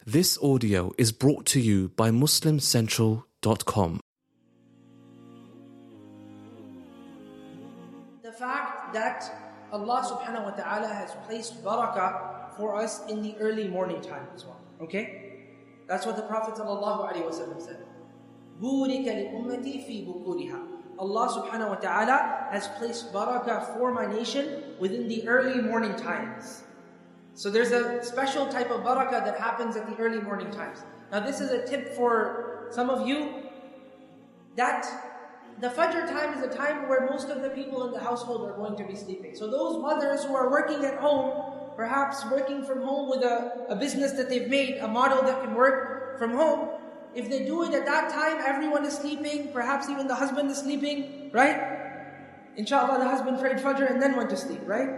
This audio is brought to you by MuslimCentral.com. The fact that Allah subhanahu wa ta'ala has placed barakah for us in the early morning time as well. Okay? That's what the Prophet sallallahu alaihi wasallam said. بُورِكَ لِأُمَّتِي فِي بُكُورِهَا. Allah subhanahu wa ta'ala has placed barakah for my nation within the early morning times. So there's a special type of barakah that happens at the early morning times. Now this is a tip for some of you, that the Fajr time is a time where most of the people in the household are going to be sleeping. So those mothers who are working at home, perhaps working from home with a business that they've made, a model that can work from home, if they do it at that time, everyone is sleeping, perhaps even the husband is sleeping, right? Inshallah, the husband prayed Fajr and then went to sleep, right?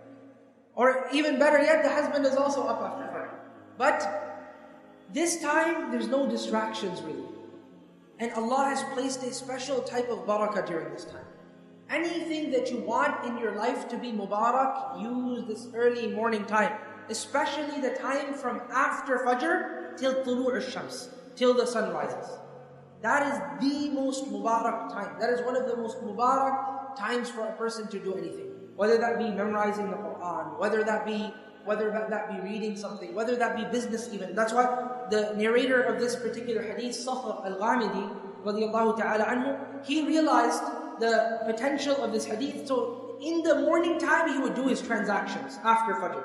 Or even better yet, the husband is also up after Fajr. But this time, there's no distractions really. And Allah has placed a special type of barakah during this time. Anything that you want in your life to be Mubarak, use this early morning time. Especially the time from after Fajr till Tulu' al-Shams, till the sun rises. That is the most Mubarak time. That is one of the most Mubarak times for a person to do anything. Whether that be memorizing the Quran, whether that be reading something, whether that be business even. That's why the narrator of this particular hadith, Sakhr al-Ghamidi, radiyallahu ta'ala anhu, he realized the potential of this hadith. So in the morning time, he would do his transactions after Fajr.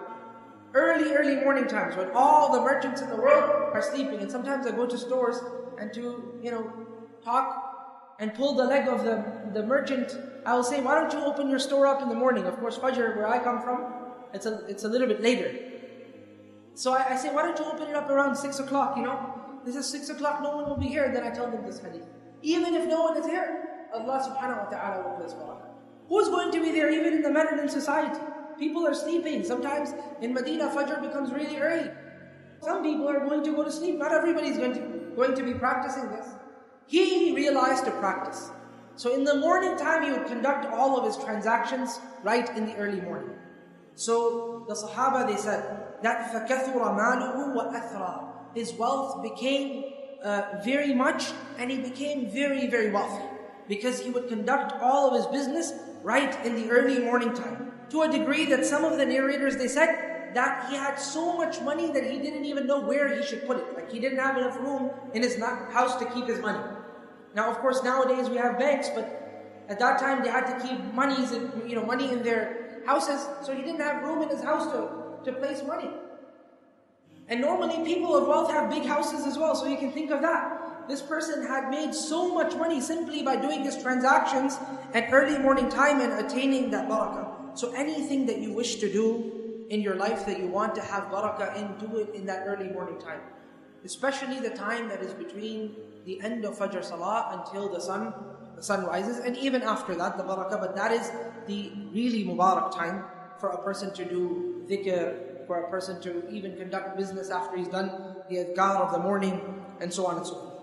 Early morning times when all the merchants in the world are sleeping. And sometimes I go to stores and to, talk and pull the leg of the merchant, I will say, why don't you open your store up in the morning? Of course, Fajr, where I come from, it's a little bit later. So I say, why don't you open it up around 6 o'clock, This is 6 o'clock, no one will be here. Then I tell them this hadith. Even if no one is here, Allah subhanahu wa ta'ala will place barakah. Who's going to be there even in the Mediterranean society? People are sleeping. Sometimes in Medina, Fajr becomes really early. Some people are going to go to sleep. Not everybody is going to be practicing this. He realized to practice. So in the morning time, he would conduct all of his transactions right in the early morning. So the Sahaba, they said that فَكَثُرَ مَالُهُ وَأَثْرَى. His wealth became very much, and he became very, very wealthy. Because he would conduct all of his business right in the early morning time. To a degree that some of the narrators, they said that he had so much money that he didn't even know where he should put it. Like he didn't have enough room in his house to keep his money. Now, of course, nowadays we have banks, but at that time they had to keep money in their houses, so he didn't have room in his house to place money. And normally people of wealth have big houses as well, so you can think of that. This person had made so much money simply by doing his transactions at early morning time and attaining that barakah. So anything that you wish to do in your life that you want to have barakah in, do it in that early morning time. Especially the time that is between the end of Fajr Salah until the sun rises, and even after that, the barakah. But that is the really Mubarak time for a person to do dhikr, for a person to even conduct business after he's done the adhkar of the morning, and so on and so forth.